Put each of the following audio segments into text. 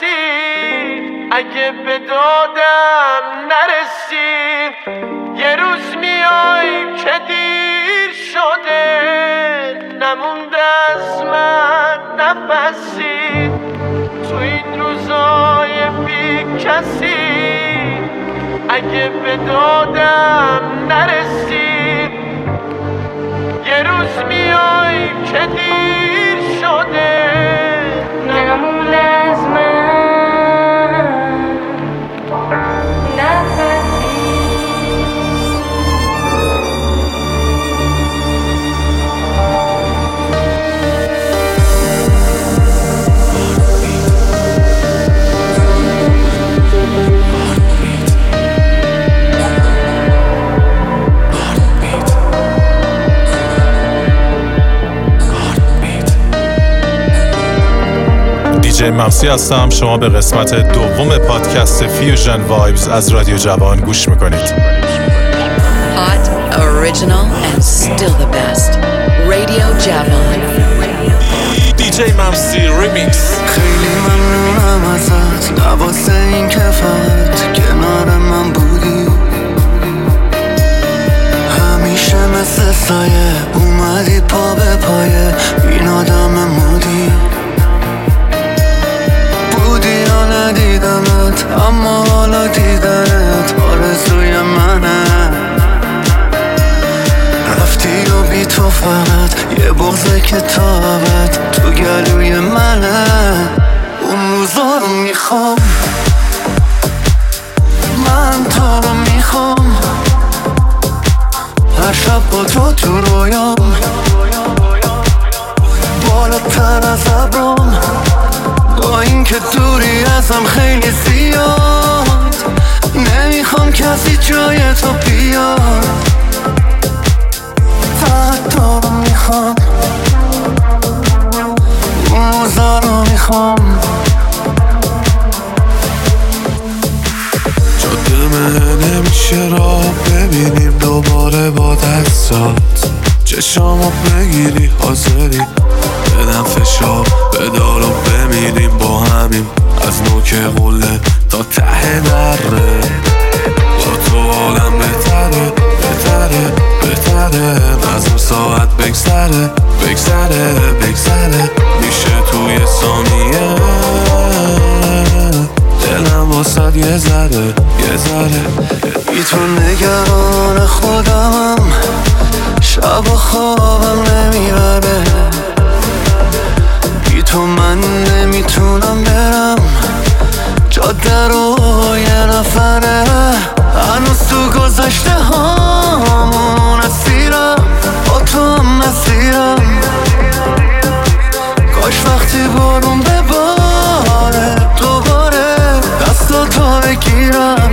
اگه به دادم نرسی یه روز میای که دیر شده نمونده از من نفسی تو این روزای بی کسی اگه به دادم نرسی یه روز میای که دیر شده نمونده از من دیجی ممسی هستم. شما به قسمت دوم پادکست فیوژن وایبز از رادیو جوان گوش میکنید. Hot, original and still the best. Radio Javan. دیجی ممسی ریمیکس. خیلی ممنونم ازت نواسه این که فقط کنار من بودی همیشه مثل سایه اومدی پا به پایه این آدم مودی یا ندیدمت اما حالا دیدنت آرزوی منه رفتی و بی تو فقط یه بغضه که تا ابد تو گلوی منه اون روزا رو میخوام من تو رو میخوام هر شب با تو رویام بالاتر از ابرام با این که دوری ازم خیلی زیاد نمیخوام کسی جای تو بیاد فقط تو رو میخوام اون روزا رو میخوام جاده نمیشه را ببینیم دوباره با دستات چشامو بگیری حاضری بدم فشار بدار و بمیریم با همیم از نوک قله تا ته دره با تو عالم بهتره بهتره بهتره از اون ساعت بگذره بگذره بگذره میشه توی ثانیه دلم واسد یه ذره بی تو نگران خودم شب و خوابم نمیبره بی تو من نمیتونم برم جاده رو یه نفره هنوز تو گذشته هامون اسیرم با تو هم مسیرم کاش وقتی بارون بباره دوباره دستاتو بگیرم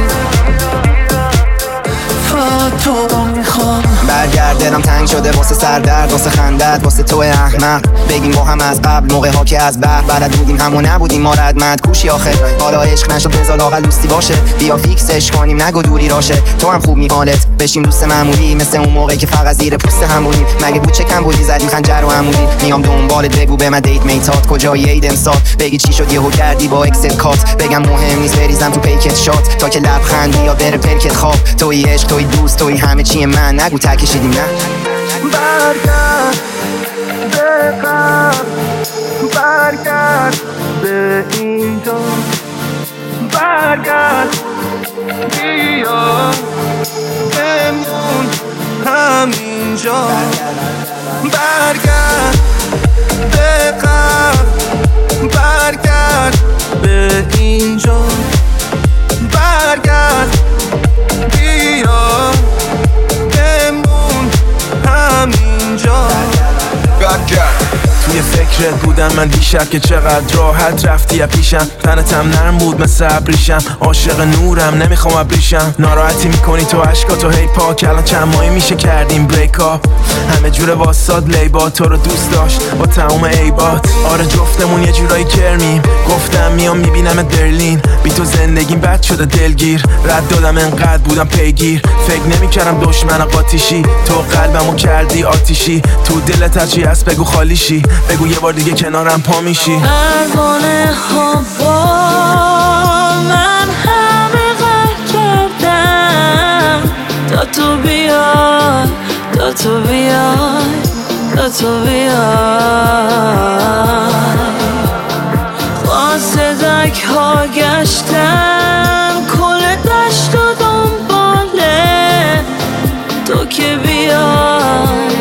فقط تو رو میخوام برگردم تنگ شده واسه سردرد واسه خندت واسه تو احمق بگیم با هم از قبل موقع ها که از بلد بودیم همو نبودیم ما ردمند کوشی آخه حالا عشق نشد بذار لااقل دوستی باشه بیا فیکسش کنیم نگو دوری راشه تو هم خوب میحالت بشیم دوست معمولی مثل اون موقع که فقط زیر پوست هم بودیم مگه بود چه کم بودی زدیم خنجر و عمودی میام دنبالت بگو به من دیت میتات کجایی عید امسال بگی چی شد یهو کردی با اکسل کات بگم مهم نیست بریزم تو پیکت شات تا که لبخندی یا بره پلکت خواب توی عشق توی دوست توی همه چی من نگو تکشیدیم نه برگرد به قبل برگرد به اینجا برگرد بیا بمون همینجا برگرد به قبل برگرد به اینجا برگرد بیا بمون همینجا برگرد توی فکرت بودم من دیشب که چقدر راحت رفتی از پیشم تنتم نرم بود مثل ابریشم عاشق نورم نمیخوام ابریشم ناراحتی میکنی تو عشقاتو هی پاک الان چند ماهی میشه کردیم بریک آپ همه جوره واساد لیبا تو رو دوست داشت با تمام عیبات آره جفتمون یه جورایی کرمیم گفتم میام میبینم برلین بی تو زندگیم بد شده دلگیر رد دادم انقدر بودم پیگیر فکر نمیکردم دشمن قاطیشی تو قلبمو کردی آتیشی تو دلت هرچی هست بگو خالیشی بگو یه بار دیگه کنارم پا میشی پروانه ها تو بیای قاصدک ها گشتم کل دشت و دنباله تو که بیای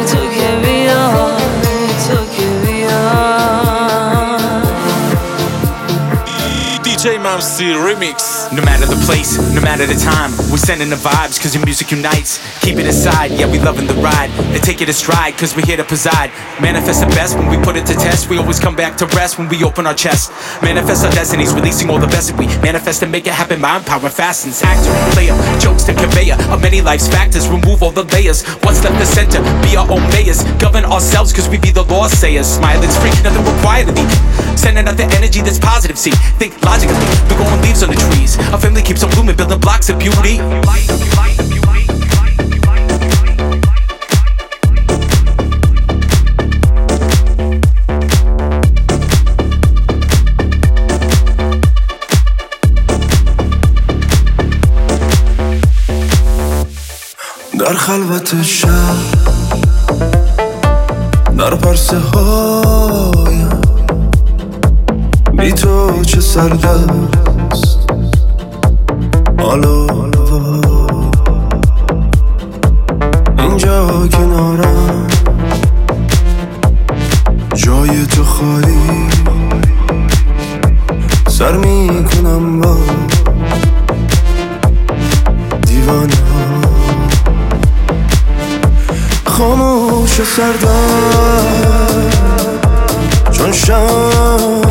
DJ Mamsi Remix. No matter the place, no matter the time, we're sending the vibes cause your music unites. Keep it aside, yeah we loving the ride, and take it a stride cause we're here to preside. Manifest the best when we put it to test, we always come back to rest when we open our chest. Manifest our destinies, releasing all the best that we manifest and make it happen. Mind power fastens, actor, player, jokes to conveyor of many life's factors, remove all the layers. What's left the center, be our own mayors, govern ourselves cause we be the law sayers. Smile, it's free, nothing required to be sending out the energy that's positive, see, think logically, we're growing leaves on the trees. Our family keeps on blooming, building blocks of beauty. در خلوت شب در پرسه هایم بی تو چه سردست حالا اینجا کنارم جای تو خالی سر میکنم با دیوانه ها خاموش و سردم چون شم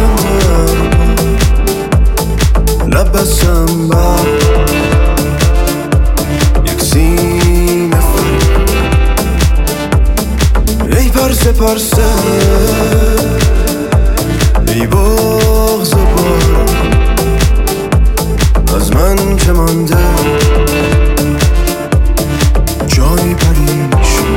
لب بسم بر یک سینه ای پرسه پرسه ای بغض بار از من که مانده جایی پریشون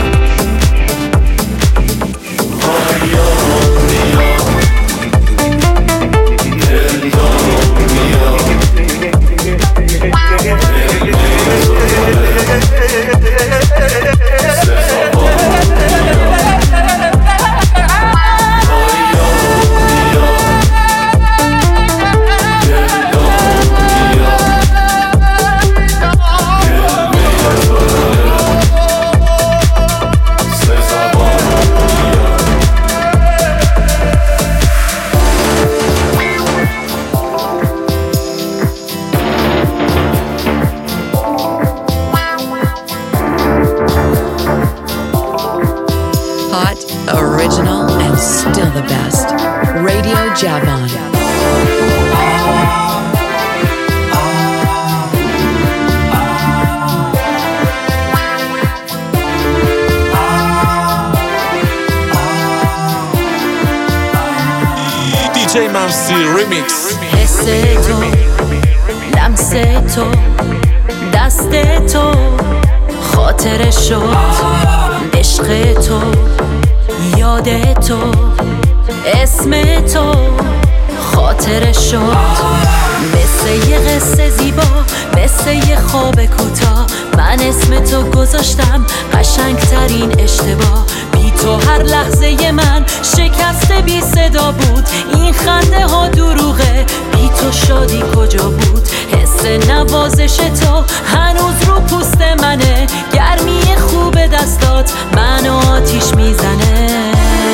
Original and still the best. Radio Javon. DJ Mamsi Remix. حس تو لمس تو دست تو خاطر شد عشق تو یاد تو اسم تو خاطر شد مثل یه قصه زیبا مثل یه خواب کوتاه من اسم تو گذاشتم قشنگترین اشتباه بی تو هر لحظه من شکسته بی صدا بود این خنده ها دروغه بی تو شادی کجا بود حس نوازش تو هنوز رو پوست منه گرمی خوب دستات منو آتیش میزنه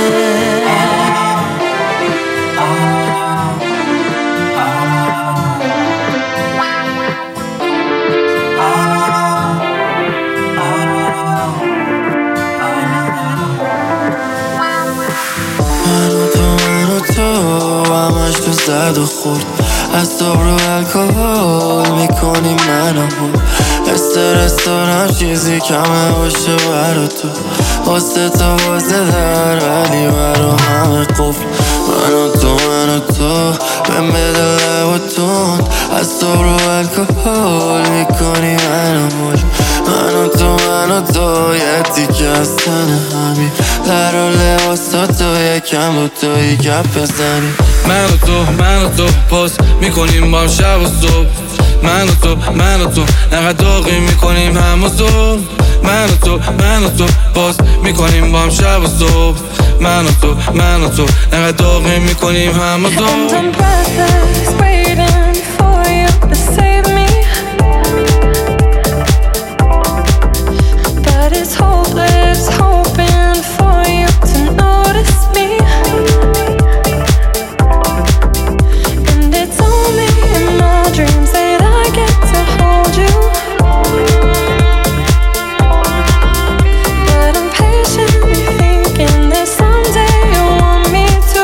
همش تو زد و خورد از صبر و الکل میکنی منو بود استرس دارم چیزی کمه باشه برا تو واسه تا واسه در ولی برا همه قفل من و تو بهم بده لب و تند از صبر و الکل میکنی منو بود من و تو یه تیکه از تنه همین در و لباسا تو یکم با تو یه گپ بزنیم من و تو پاس میکنیم با شب و صبح من و تو نقد داغی میکنیم هم و صبح من و تو باز میکنیم با هم شب و صبح. من و تو نقدر داغی میکنیم هم و دو. And I'm breathless, waiting for you to save me, but it's hopeless, hoping for you to notice me. And it's only in my dreams that I get to hold you, but I'm patiently thinking that someday you'll want me to.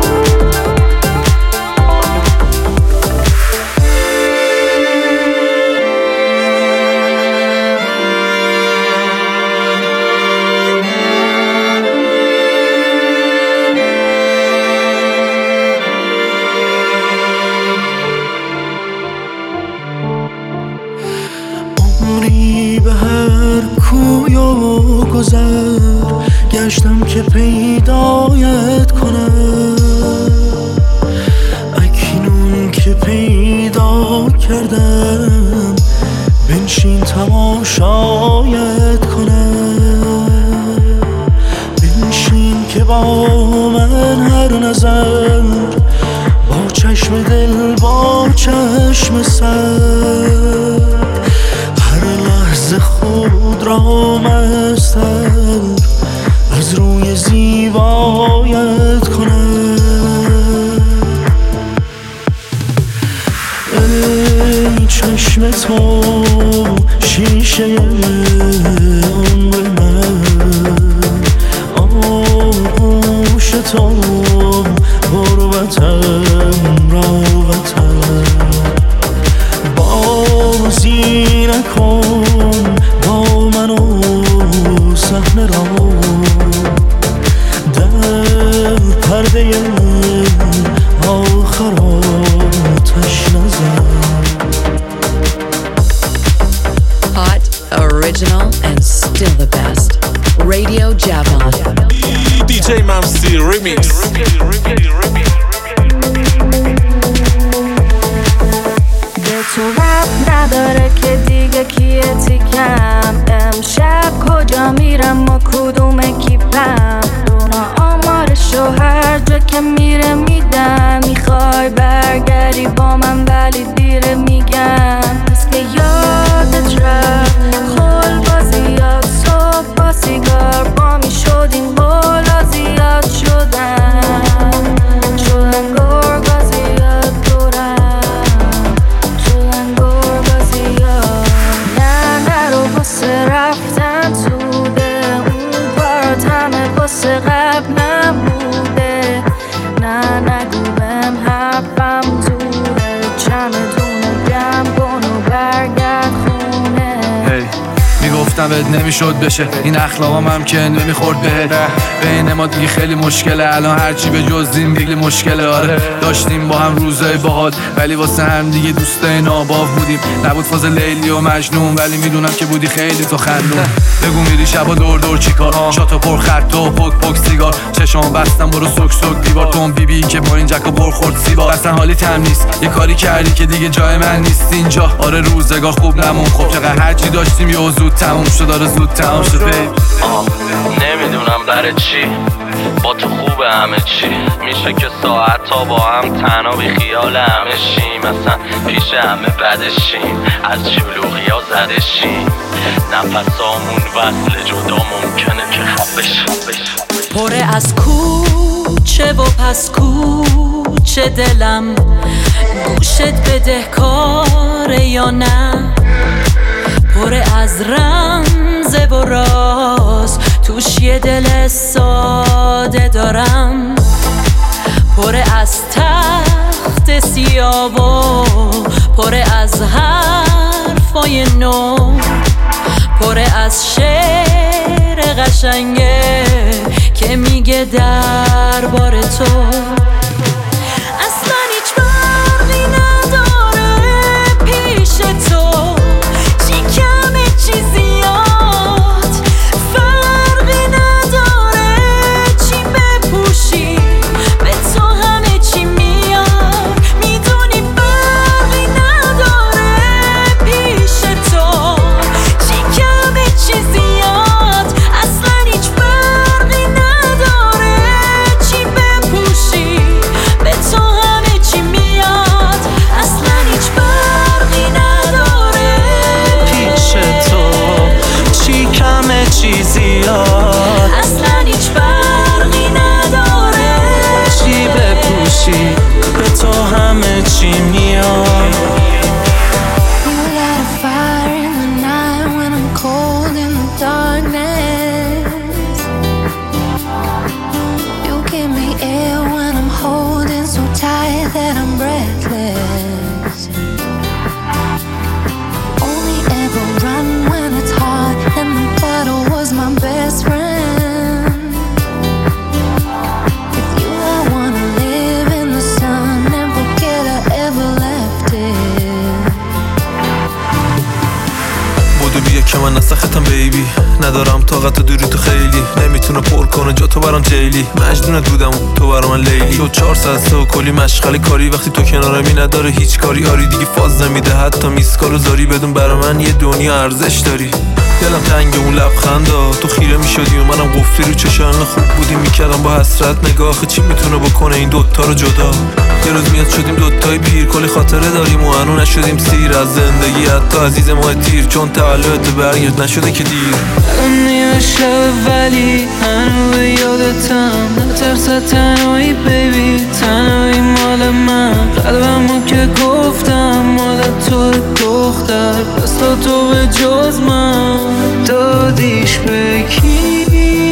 عمری به هر کوی و گذر گشتم که پیدایت کنم، اکنون که پیدا کردم بنشین تماشایت کنم. بنشین که با من هر نظر با چشم دل با چشم سر هر لحظه خود را مستر از روی زیبایت کنم. ای چشم تو شیشه عمر من، آغوش تو غربتم راوتم. بازی نکن با من و صحنه را، در پرده آخر آتش نزن. Hot, original, and still the best. Radio Javon. DJ Mamsi Remix. به تو رب نداره که دیگه کیه تیکم، امشب کجا میرم و کدوم کیپم، دونا آمارشو هر جا که میره میدم. میخوای برگردی با من ولی دیره میگم، پس که یادت رفت خل بازیات صبح با سیگار با میشدیم بالا زیاد شدن، شدن گرگازیات دورم، شدن گرگازیات. نه نرو واسه رفتن توده، اون کارات همه واسه قبلم بوده. نه نگو بهم حرفم دوره، چمدونو جمع کن و برگرد خونه. میگفتم بهت نمیشد بشه این اخلاقام هم که نمیخورد بهت. بین ما دیگه خیلی مشکله الان، هرچی به جز این دیگه مشکله. آره داشتیم با هم روزای باحال ولی واسه هم دیگه دوستای ناباو بودیم. نبود فاز لیلی و مجنون ولی میدونم که بودی خیلی تو خندون. بگو میری شبا دور دور چیکار، شاتو پر خط و پک پک سیگار، چشام بستم برو سوک سوک دیوار. تو بی که با این جکو پر خورد سیبا، اصلا حالی تم نیست. یه کاری کردی که دیگه جای من نیست اینجا. آره روزگار خوب نمون، خب چقدر هرچی داشتیم یه زود تموم شد. داره زود تموم شد. نمیدونم برای چی با تو خوبه همه چی، میشه که ساعت تا با هم تنها بی خیال همه شیم، اصلا پیش همه بدشیم، از شلوغی ها زدشیم، نفسامون وصل جدا ممکنه که خفش. پره از کوچه و پس کوچه دلم، گوشت بدهکاره یا نه، پره از رمزه و راز توش یه دل ساده دارم، پره از تخت سیاه و پره از حرفای نو، پره از شعر قشنگه که میگه درباره تو. اصلا هیچ فرقی نداره پیش تو، چی کمه چی زیاد، فرقی نداره چی بپوشی، به تو همه چی میاد. میدونی فرقی نداره پیش تو، چی کمه چی زیاد. سختم بیبی، ندارم طاقت دوری تو خیلی، نمیتونه پر کنه جا تو برام جیلی. مجنونت بودم تو برام من لیلی، شد 400 تا کلی مشغله کاری، وقتی تو کنارمی نداره هیچ کاری. آری دیگه فاز نمیده حتی میسکارو زاری، بدون برا من یه دنیا ارزش داری. دلم تنگ اون لبخندا، تو خیره میشدی و منم قفلی رو چشم خوب بودیم میکردم با حسرت نگاه. چی میتونه بکنه این دوتا رو جدا؟ یه روز میاد شدیم دوتای پیر، کلی خاطره داریم و هنو نشدیم سیر از زندگی، حتی عزیز ما تیر، چون تولدت برگرد نشده که دیر. الان نیمه شب ولی هنو به یادتم، نترس تنهایی بیبی، تنهایی مال من، قلبمو که گفتم مال تو دختر، دستا تو به جز من دادیش به کی؟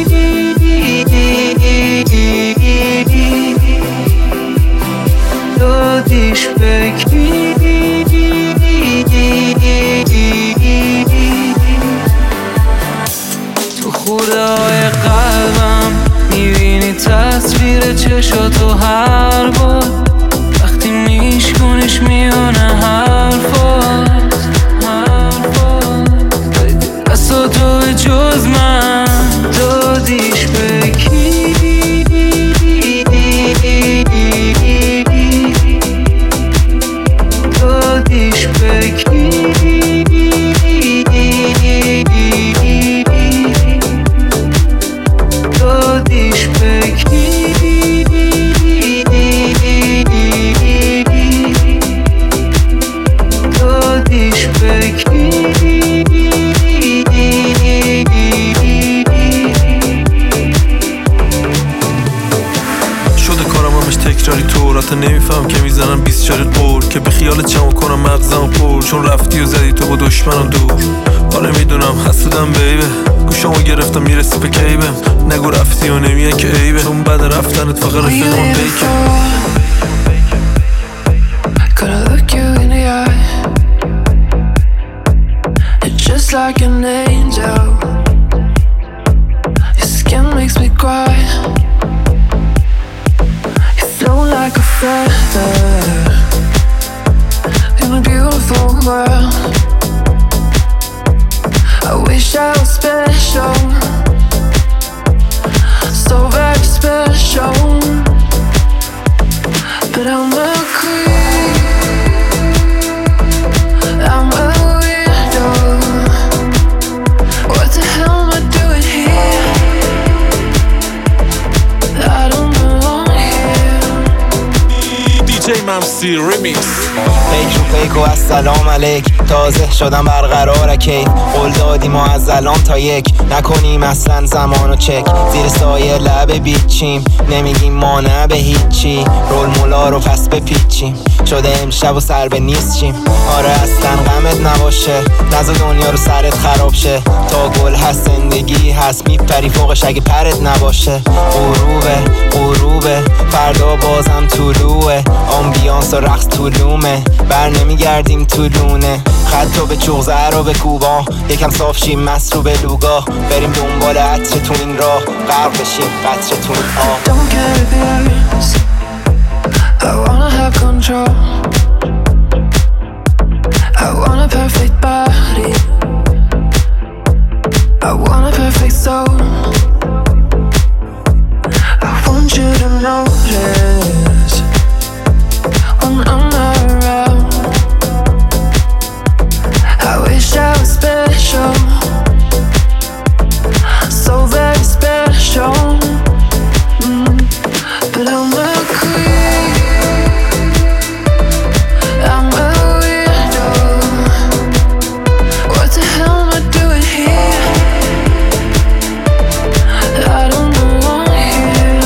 دادیش به کی؟ تو خوده های قلبم میبینی تصویر چشاتو هر بار، وقتی میشکنیش میونه حرفات، دستا تو به جز من دادیش به کی؟ دادیش به کی؟ دادیش به کی؟ دادیش به کی؟ شده کارم همش تکراری طور، حتی نمیفهم که میزنم 20 جاری قور، که به خیالت چمو کنم مغزم پر، چون رفتی و زدی تو با دشمنم دور. آره میدونم حسودم بیبه، گوشامو گرفتم میرسی به کیبم، نگو رفتی و نمیه که عیبه، چون بعد رفتنت فقط رفیقم بیکه. Gonna look you in the eye, you're just like an angel, your skin makes me cry, you flow like a feather in a beautiful world. I wish I was special, so very special, but I'm a creep, I'm a weirdo. What the hell am I doing here? I don't belong here. DJ Mamsi Remix. فیک و السلام علیک، تازه شدم برقرار کیف، قول دادیم ما از الان تا یک، نکنیم اصلا زمانو چک، زیر سایه لب بیچیم، نمیگیم ما نه به هیچی، رول مولا رو پس بپیچیم، شده امشب و سر به نیست چیم. آره اصلا غمت نباشه، نزا دنیا رو سرت خراب شه، تا گل هست زندگی هست، میپری فوقش اگه پرت نباشه. غروبه فردا بازم طلوعه، آمبیانس و رقص طولومه، بر نمیگردیم تو لونه، خطو به چوغزه رو به کوبا، یکم صاف شیم مست رو به لوگا، بریم دنبال عطر تو این راه، غرق بشیم قطر تو این آه. Don't care if it hurts, I wanna have control, I want a perfect body, I want a perfect soul, I want you to notice when I'm not around. I wish I was special, so very special, but I'm a creep, I'm a weirdo. What the hell am I doing here? I don't belong here.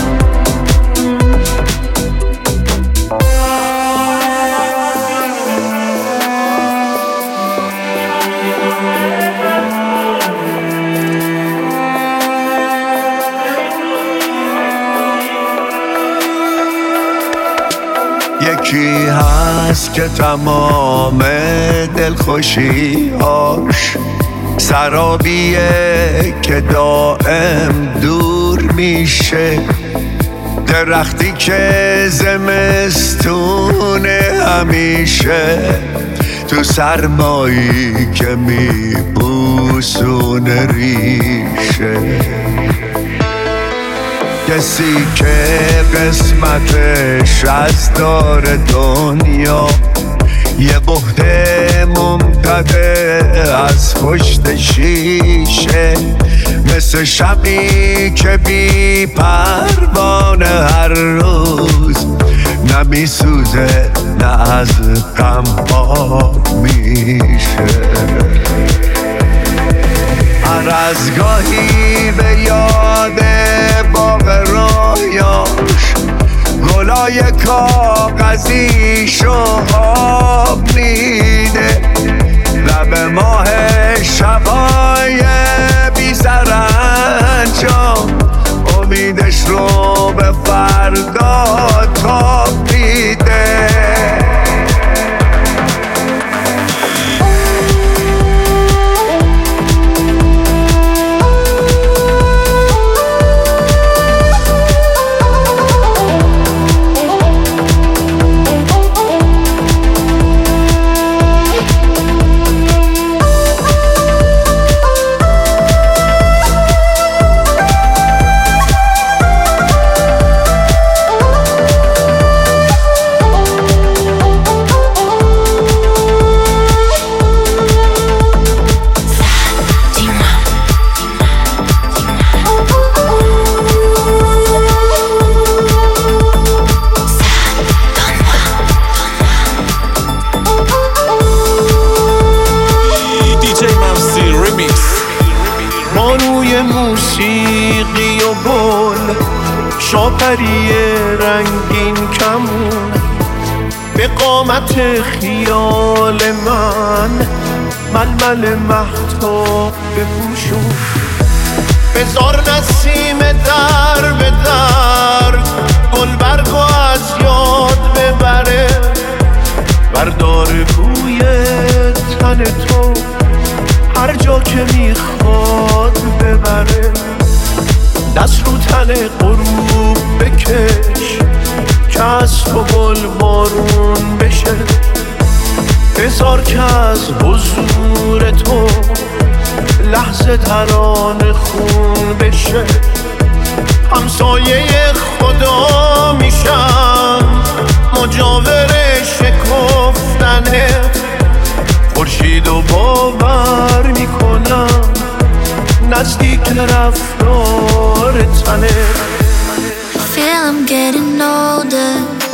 یکی هست که تمام دلخوشی‌هاش سرابیه که دائم دور میشه، درختی که زمستونه همیشه تو سرمایی که میبوسونه ریشه. کسی که قسمتش از دار دنیا یه بهت ممتده از پشت شیشه، مثل شبی که بی پروانه هر روز نمیسوزه نه از غم پاک میشه. هر از گاهی به یاد باغ رویاش گلای کاغذیشو آب میده، لب ماه شبای بی سرانجام امیدش رو به فردا تاب میده. موسیقی و گل شاپری رنگین کمون به قامت خیال من ململ مهتاب بپوشون. بذار نسیم در به در گل برگو از یاد ببره، بردار بوی تن تو هر جا که میخواد ببره. دست رو تن غروب بکش که از تو گل بارون بشه. بذار که از حضور تو لحظه ترانه خون بشه. همسایه خدا میشم مجاور شکفتنت، خورشید و باور میکنم نزدیک رفتار تنه. I feel I'm getting older,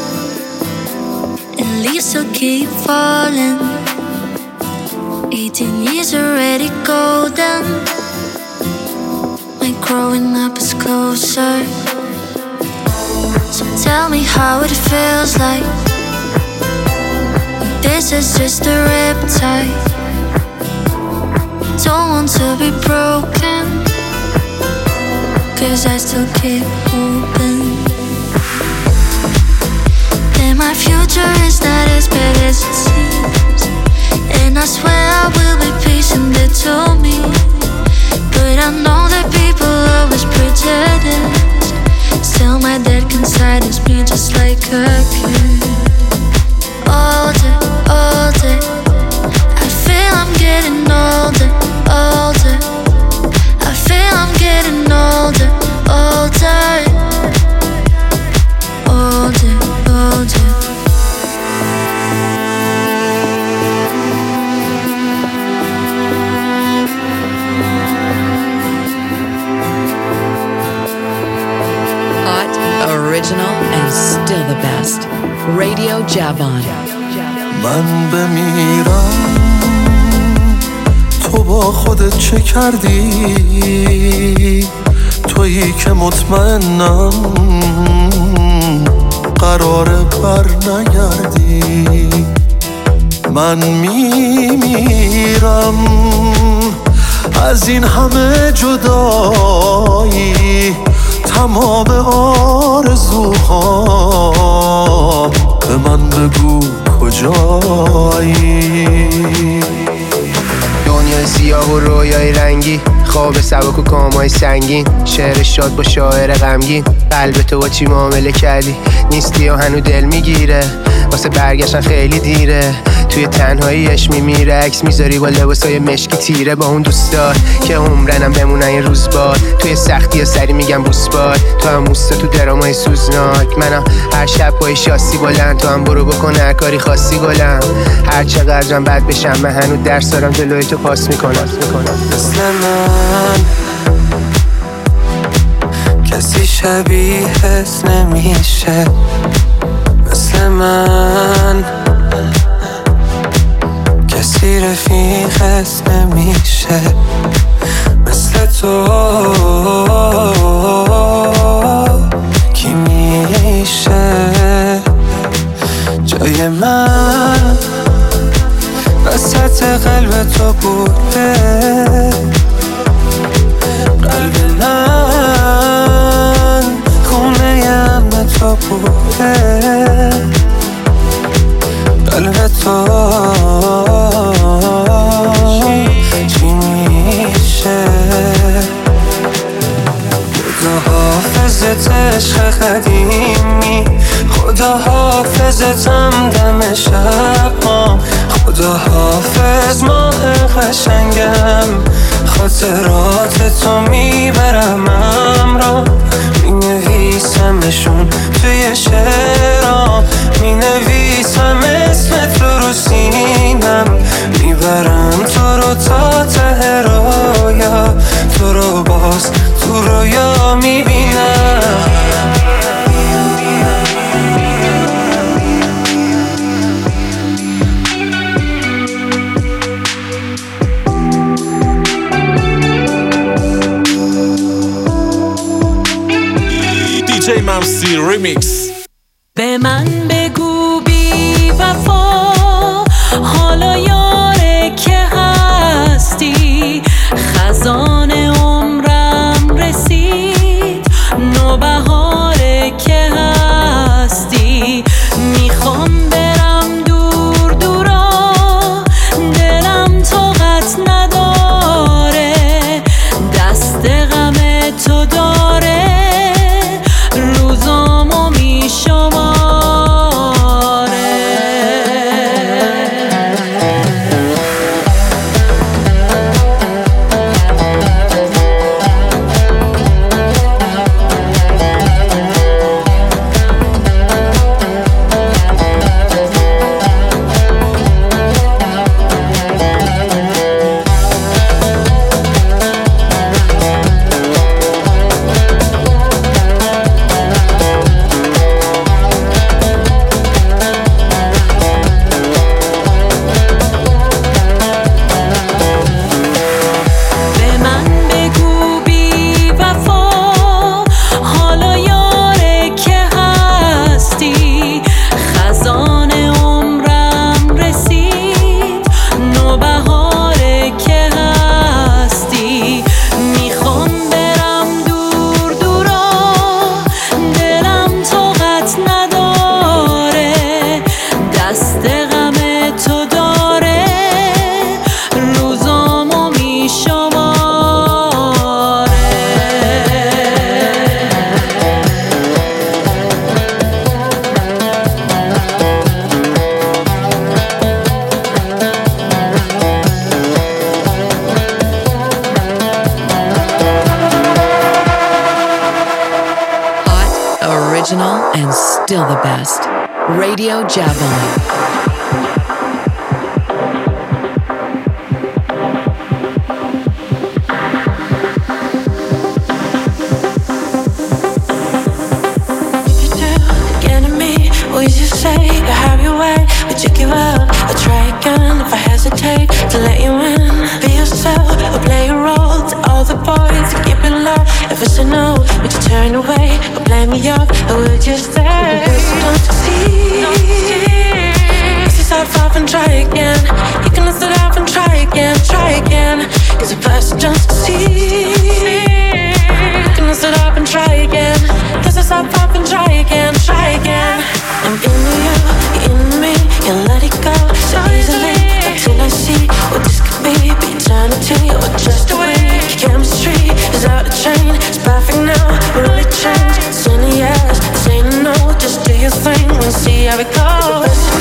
and leaves will keep falling. 18 years already golden, my growing up is closer. So tell me how it feels like. This is just a riptide. Don't want to be broken, 'cause I still keep hoping that my future is not as bad as it seems. And I swear I will be patient, they told me, but I know that people always pretend. Still my dead inside is me just like a kid. Older, older, I feel I'm getting older, older. I feel I'm getting older, older, older, older. Hot, original, and still the best. Radio Javan. من بمیرم تو با خودت چه کردی؟ تویی که مطمئنم قراره بر نگردی. من میمیرم از این همه جدایی، تمام آرزوهام به من بگو کجایی. دنیای سیاه و رویای رنگی، خواب سبک و کامای سنگین، شعر شاد با شاعر غمگین. قلب تو با چی معامله کردی؟ نیستی و هنو دل میگیره، واسه برگشتن خیلی دیره. توی تنهاییش میمیره، عکس میذاری با لباسای مشکی تیره با اون دوستات که عمرنم بمونن یه روز باد. توی سختی ها سری میگم بوس باد، تو هم موستا تو درامای سوزناک. منم هر شب پای شاسی بلند، تو هم برو بکن هر کاری خاصی گلم. هر چقدرم بد بشم من هنوز درس دارم جلوی تو پاس میکنم. مثل من کسی شبیهت نمیشه، مثل من کسی رفیقت نمیشه، مثل تو کی میشه جای من وسط قلب تو بوده. قلب من خونه امن تو بوده. قلب تو چی میشه؟ خدا حافظت عشق قدیمی، خدا حافظتم دم شب ما، خدا حافظ ماه قشنگم، خاطرات تو میبرم امرا، مینویسمشون توی شعرام، مینویسم اسمت رو سینم، میبرم تو رو تا ته رویا، تو رو باز تو رویا میبینم. DJ ممسی ریمیکس. به من بگو بی وفا حالا یاره که هستی، خزان عمرم رسید نوبهاره که هستی، میخوام برم دور دورا دلم طاقت نداره، دست غم تو داره روزامو میشماره. Original and still the best. Radio Javon. To let you in, be yourself, or play a role to all the boys who keep it low. If it's a no, would you turn away or blame me up, or would you stay? Don't succeed. This is how far and try again. You can lift it up and try again, try again. Cause the person don't succeed. You can lift it up and try again. This is how far and try again, try again. I'm into you, you're into me, can't let it go so easily. Till I see what this could be eternity or just a week. Chemistry is out of chain, it's perfect now, will it change? It's in the yes, it's in a no, just do your thing and see how it goes.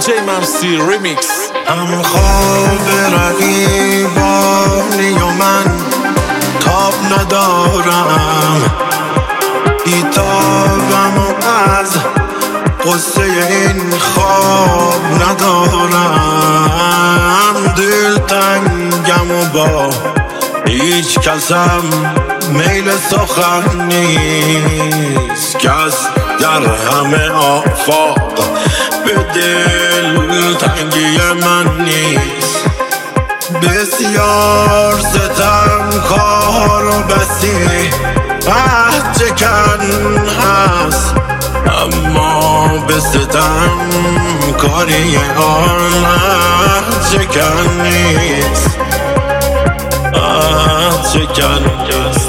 DJ ممسی ریمیکس. هم خواب رقیبانی و من تاب ندارم، بیتابم و از قصه این خواب ندارم. دل تنگم و با هیچ کسم میل سخن نیست، کس در همه آفاق به دل تنگی من نیست. بسیار ستم کار و بسی چکن هست، اما به ستم کاری آن چکن نیست، چکن نیست.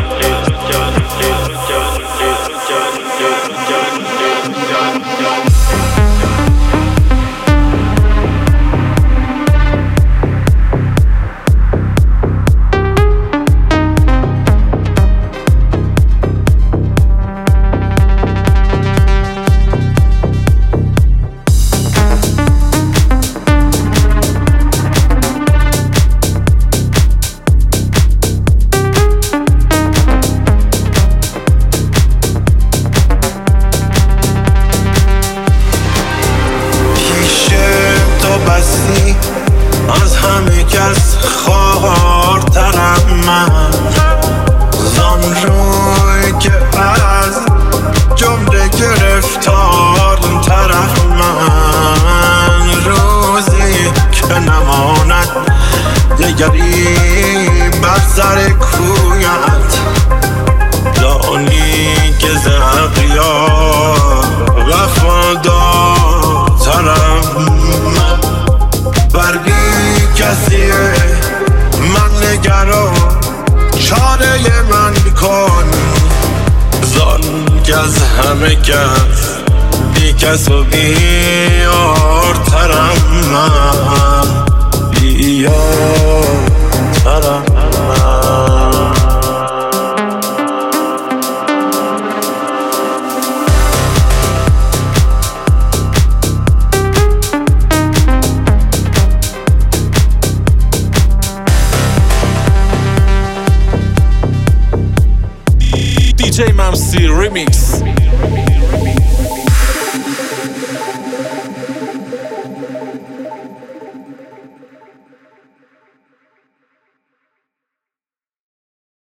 از همه کس خوارترم من، زان روی که از جمله گرفتار طرف من. روزی که نماند دگری بر سر کویت، دانی که زغیار وفادارترم من. بر بی کسیه من نگران، چاره من کن، زان که از همه کس بی کس و بیارترم من، بیارترم من. DJ ممسی ریمیکس.